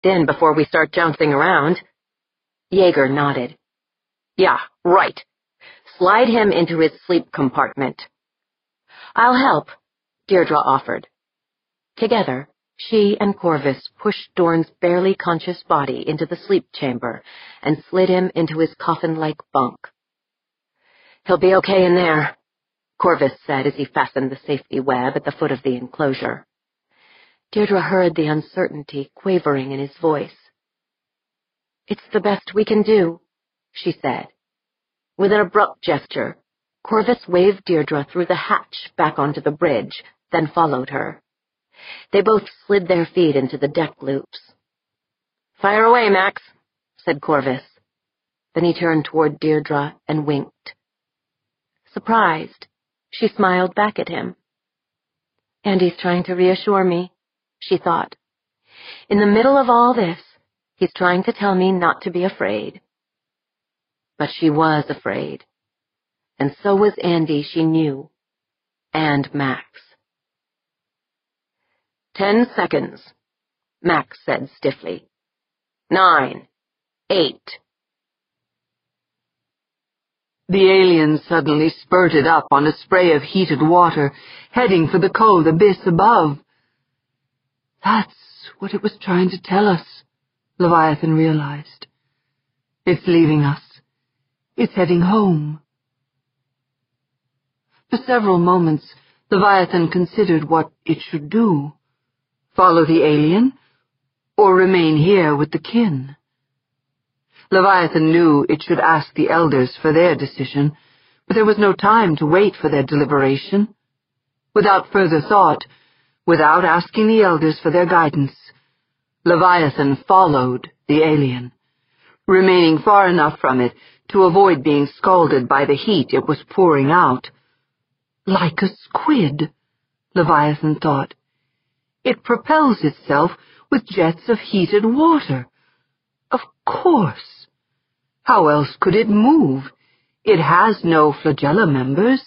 in before we start jouncing around. Jaeger nodded. Yeah, right. Slide him into his sleep compartment. I'll help, Deirdre offered. Together, she and Corvus pushed Dorn's barely conscious body into the sleep chamber and slid him into his coffin-like bunk. He'll be okay in there, Corvus said as he fastened the safety web at the foot of the enclosure. Deirdre heard the uncertainty quavering in his voice. It's the best we can do, she said. With an abrupt gesture, Corvus waved Deirdre through the hatch back onto the bridge, then followed her. They both slid their feet into the deck loops. Fire away, Max, said Corvus. Then he turned toward Deirdre and winked. Surprised, she smiled back at him. Andy's trying to reassure me, she thought. In the middle of all this, he's trying to tell me not to be afraid. But she was afraid. And so was Andy, she knew. And Max. 10 seconds, Max said stiffly. 9, 8. The alien suddenly spurted up on a spray of heated water, heading for the cold abyss above. That's what it was trying to tell us, Leviathan realized. It's leaving us. It's heading home. For several moments, Leviathan considered what it should do. Follow the alien, or remain here with the kin? Leviathan knew it should ask the elders for their decision, but there was no time to wait for their deliberation. Without further thought, without asking the elders for their guidance, Leviathan followed the alien, remaining far enough from it to avoid being scalded by the heat it was pouring out. Like a squid, Leviathan thought. It propels itself with jets of heated water. Of course. How else could it move? It has no flagella members.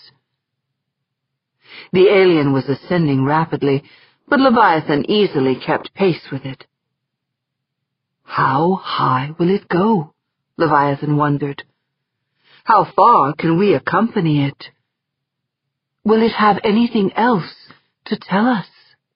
The alien was ascending rapidly, but Leviathan easily kept pace with it. How high will it go? Leviathan wondered. How far can we accompany it? Will it have anything else to tell us?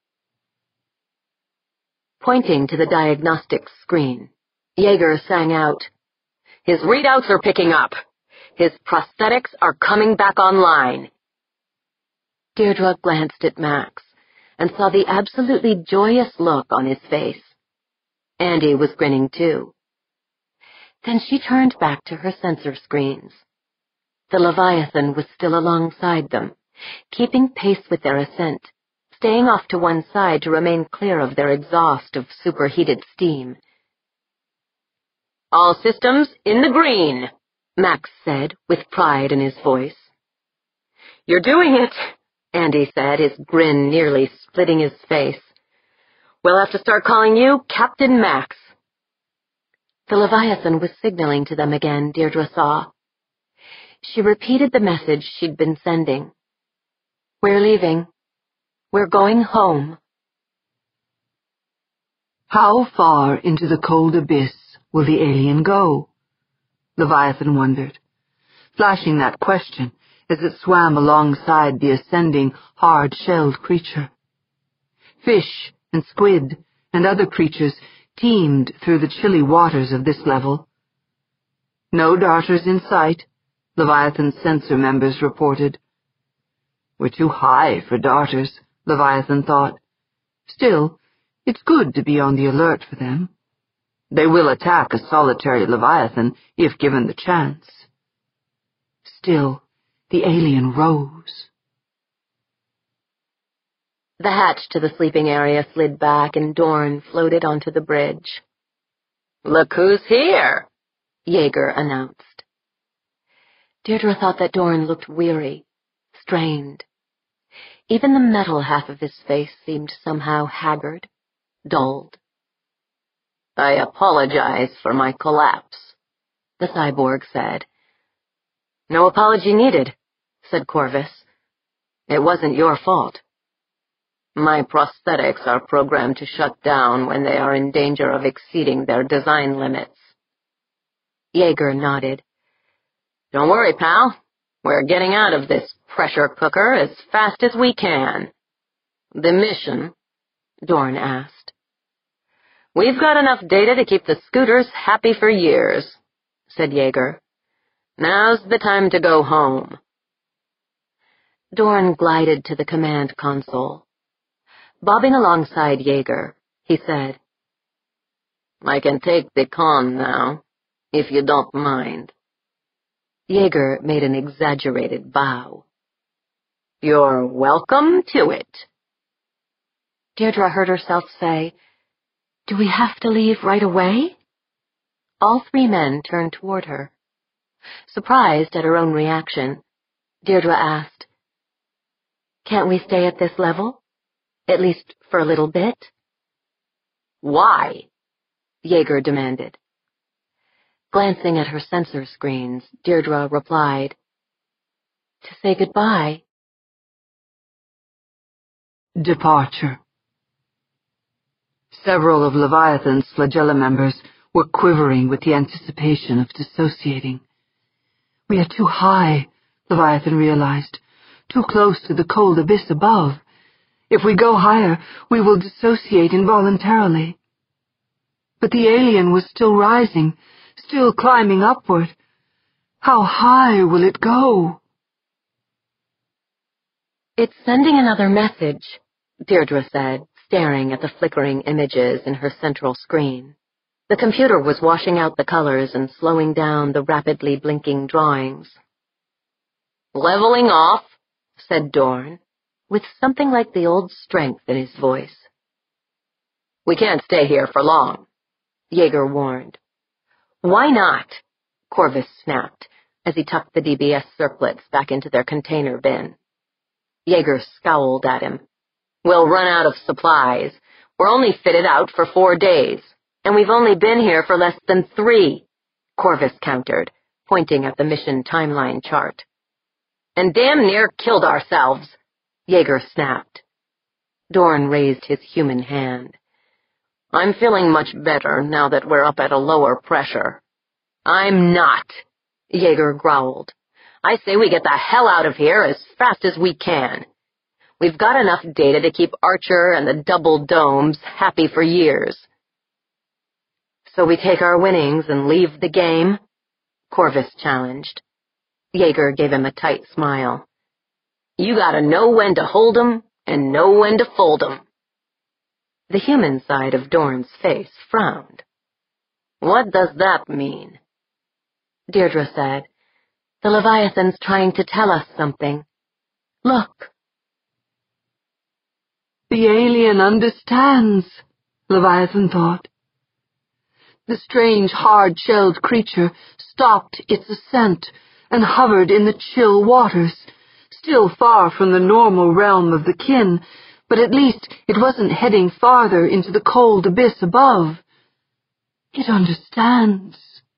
Pointing to the diagnostics screen, Jaeger sang out, His readouts are picking up. His prosthetics are coming back online. Deirdre glanced at Max and saw the absolutely joyous look on his face. Andy was grinning too. Then she turned back to her sensor screens. The Leviathan was still alongside them, keeping pace with their ascent, staying off to one side to remain clear of their exhaust of superheated steam. All systems in the green, Max said with pride in his voice. You're doing it, Andy said, his grin nearly splitting his face. We'll have to start calling you Captain Max. The Leviathan was signaling to them again, Deirdre saw. She repeated the message she'd been sending. We're leaving. We're going home. How far into the cold abyss will the alien go? Leviathan wondered, flashing that question as it swam alongside the ascending, hard-shelled creature. Fish and squid and other creatures teemed through the chilly waters of this level. No darters in sight, Leviathan's sensor members reported. We're too high for darters, Leviathan thought. Still, it's good to be on the alert for them. They will attack a solitary Leviathan if given the chance. Still, the alien rose. The hatch to the sleeping area slid back and Dorn floated onto the bridge. Look who's here, Jaeger announced. Deirdre thought that Dorn looked weary, strained. Even the metal half of his face seemed somehow haggard, dulled. I apologize for my collapse, the cyborg said. No apology needed, said Corvus. It wasn't your fault. My prosthetics are programmed to shut down when they are in danger of exceeding their design limits. Yeager nodded. Don't worry, pal. We're getting out of this pressure cooker as fast as we can. The mission? Dorn asked. We've got enough data to keep the scooters happy for years, said Yeager. Now's the time to go home. Dorn glided to the command console. Bobbing alongside Yeager, he said, I can take the con now, if you don't mind. Yeager made an exaggerated bow. You're welcome to it. Deirdre heard herself say, Do we have to leave right away? All three men turned toward her. Surprised at her own reaction, Deirdre asked, Can't we stay at this level? At least for a little bit? Why? Yeager demanded. Glancing at her sensor screens, Deirdre replied, To say goodbye. Departure. Several of Leviathan's flagella members were quivering with the anticipation of dissociating. We are too high, Leviathan realized, too close to the cold abyss above. If we go higher, we will dissociate involuntarily. But the alien was still rising, still climbing upward. How high will it go? It's sending another message, Deirdre said, staring at the flickering images in her central screen. The computer was washing out the colors and slowing down the rapidly blinking drawings. Leveling off, said Dorn, with something like the old strength in his voice. We can't stay here for long, Yeager warned. Why not? Corvus snapped, as he tucked the DBS circlets back into their container bin. Yeager scowled at him. We'll run out of supplies. We're only fitted out for 4 days, and we've only been here for less than 3, Corvus countered, pointing at the mission timeline chart. And damn near killed ourselves, Yeager snapped. Dorn raised his human hand. I'm feeling much better now that we're up at a lower pressure. I'm not, Yeager growled. I say we get the hell out of here as fast as we can. We've got enough data to keep Archer and the double domes happy for years. So we take our winnings and leave the game? Corvus challenged. Yeager gave him a tight smile. You gotta know when to hold 'em and know when to fold 'em. The human side of Dorn's face frowned. What does that mean? Deirdre said, The Leviathan's trying to tell us something. Look. The alien understands, Leviathan thought. The strange, hard-shelled creature stopped its ascent and hovered in the chill waters, still far from the normal realm of the kin, but at least it wasn't heading farther into the cold abyss above. It understands.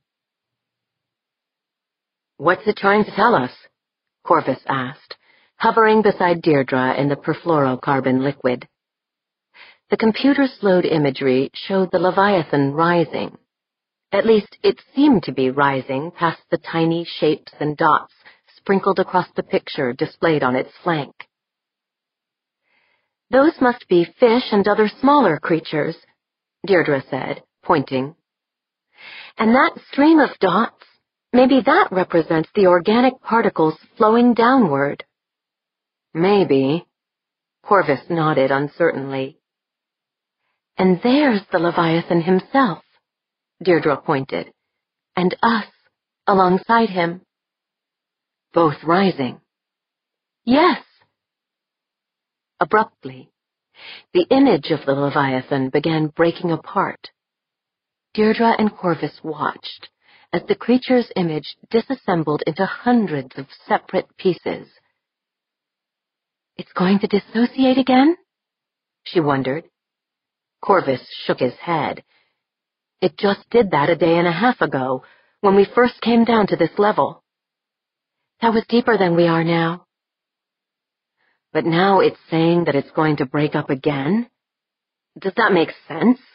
What's it trying to tell us? Corvus asked, hovering beside Deirdre in the perfluorocarbon liquid. The computer-slowed imagery showed the Leviathan rising. At least it seemed to be rising past the tiny shapes and dots sprinkled across the picture displayed on its flank. Those must be fish and other smaller creatures, Deirdre said, pointing. And that stream of dots, maybe that represents the organic particles flowing downward. Maybe. Corvus nodded uncertainly. And there's the Leviathan himself, Deirdre pointed, and us, alongside him. Both rising. Yes. Abruptly, the image of the Leviathan began breaking apart. Deirdre and Corvus watched as the creature's image disassembled into hundreds of separate pieces. It's going to dissociate again? She wondered. Corvus shook his head. It just did that a day and a half ago, when we first came down to this level. That was deeper than we are now. But now it's saying that it's going to break up again? Does that make sense?